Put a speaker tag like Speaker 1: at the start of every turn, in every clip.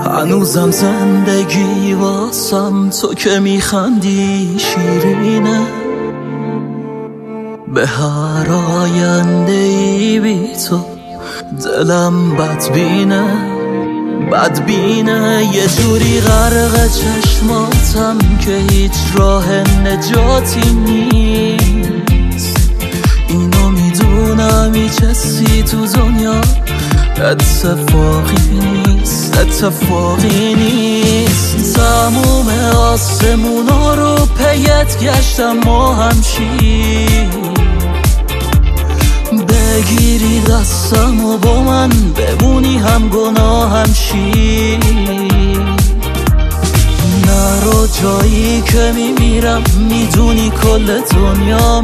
Speaker 1: هنوزم زندگی واسم تو که میخندی شیرینه، به هر آینده ای بی تو دلم بدبینه یه جوری غرق چشماتم که هیچ راه نجاتی نیست. اینو میدونم هیچ حسی تو دنیا اتفاقی نیست. تموم آسمونا رو پیت گشتم ما همشی، بگیری دستم و با من بمونی هم گناهم شی. نرو جایی که میمیرم میدونی کل دنیا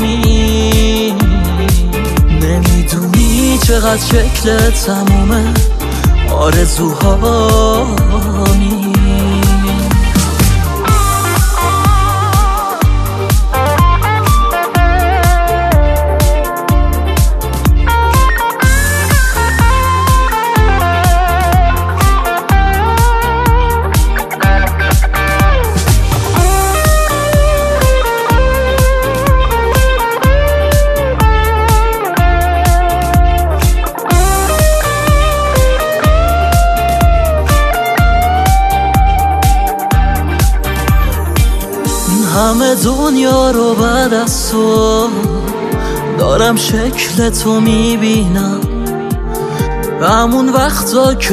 Speaker 1: نمیدونی چقدر شکل تمومه آرزوهامی. همه دنیا رو بعد از تو دارم شکل تو میبینم، همون وقتا که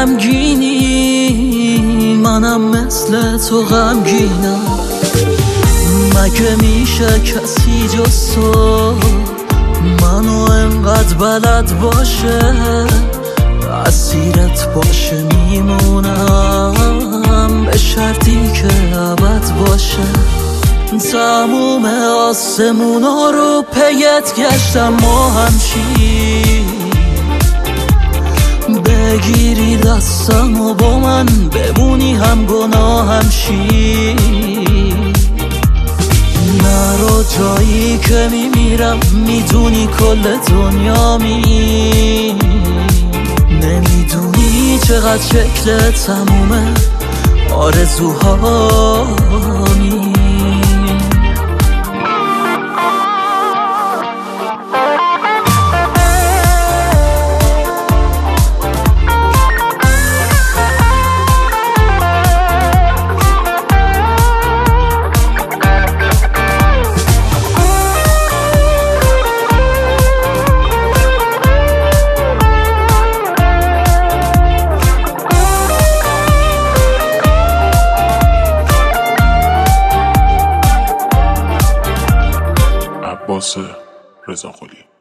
Speaker 1: غمگینی منم مثل تو غمگینم. مگه میشه کسی جز تو منو انقدر بلد باشه، اسیرت باشه میمونم به شرطی که ابد باشه. تموم آسمونا رو پیت گشتم ما همشی، بگیری دستم و با من بمونی هم گناهم شی. نرو جایی که میمیرم میدونی کل دنیا نمیدونی چقدر شکل تمومه آرزوهامی.
Speaker 2: عباس رضاقلی